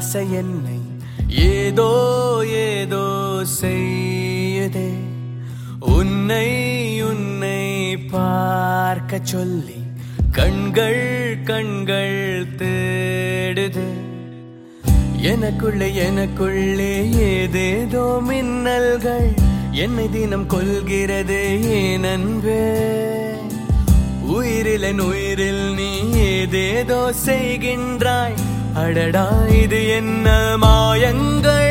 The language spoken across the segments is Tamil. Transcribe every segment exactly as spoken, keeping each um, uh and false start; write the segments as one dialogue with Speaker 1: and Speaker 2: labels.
Speaker 1: ஆசை என்னை ஏதோ ஏதோ செய்யுதே. உன்னை உன்னை பார்க்க சொல்லி கண்கள் கண்கள் தேடுது. எனக்குள்ளே எனக்குள்ளே ஏதேதோ மின்னல்கள் என்னை தினம் கொள்கிறது என் அன்பே. உயிரில் என் உயிரில் நீ ஏதேதோ செய்கின்றாய். அடடா இது என்ன மாயங்கள்.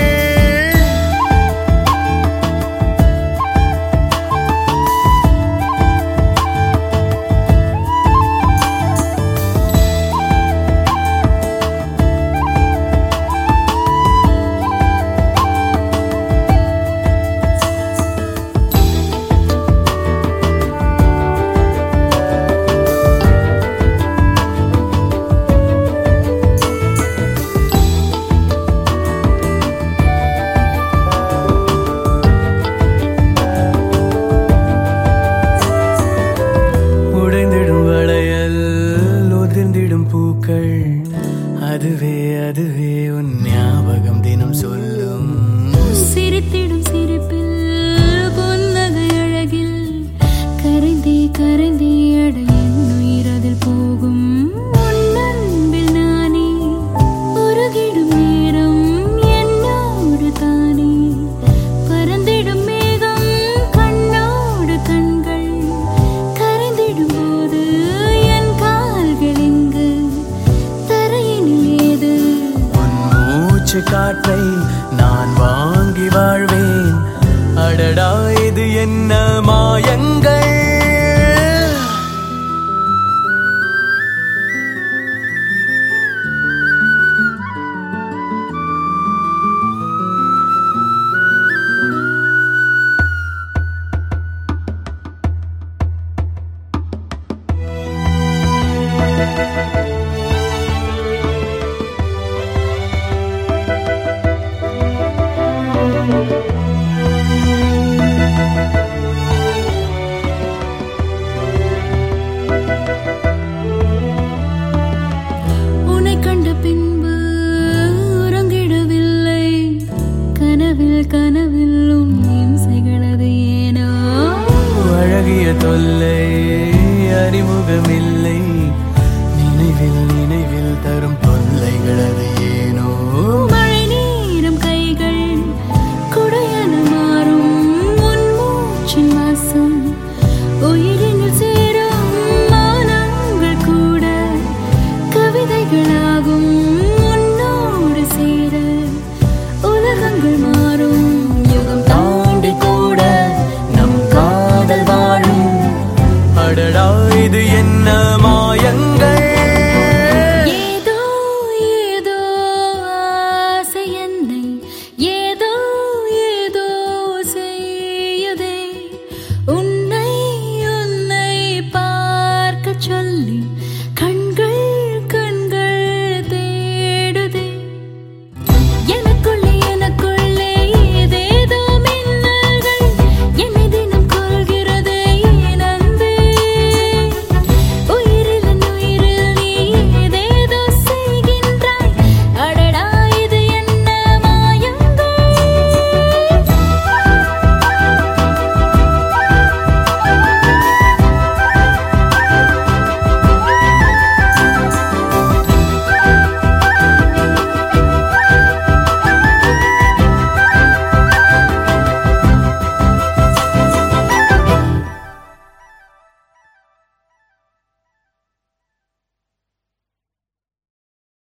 Speaker 1: பூக்கள் அதுவே அதுவே உன் ஞாபகம் தினம் சொல்லும்.
Speaker 2: சிரித்திடும் சிரிப்பில் பொன்னகை அழகில் கரைந்தே கரைந்தே அடையின் உயிர் அதில் போகும். உன்னன்பில் நானே உருகிடும் நேரம் என்னோடு தானே பறந்திடும் மேகம் கண்ணோடு கண்கள் கரைந்திடும் போது என் கால்கள் இங்கு
Speaker 1: காற்றை நான் வாங்கி வாழ்வேன். அடடா இது என்ன மாயங்கள்.
Speaker 2: உன்னை கண்ட பின்பு உறங்கிடவில்லை. கனவில் கனவில் உன் இம்சைகளது ஏனோ.
Speaker 1: அழகிய தொல்லை அறிமுகமில்லை. நினைவில் நினைவில் தரும் தொல்லைகளது ஏனோ.
Speaker 2: மழை நீரும் கைகள் குடையன மாறும். உன் மூச்சின் வாசம் உயிரினில் சேரும். மானங்கள் கூட கவிதைகளாகும். உன்னோடு சேர உலகங்கள் மாறும். யுகம் தாண்டி கூட
Speaker 1: நம் காதல் வாழும். அடடா இது என்ன மாயங்கள்.
Speaker 2: ஏதோ ஏதோ ஆசை என்னை ஏதோ ஏதோ செய்யுதே. உன்னை உன்னை பார்க்க சொல்லி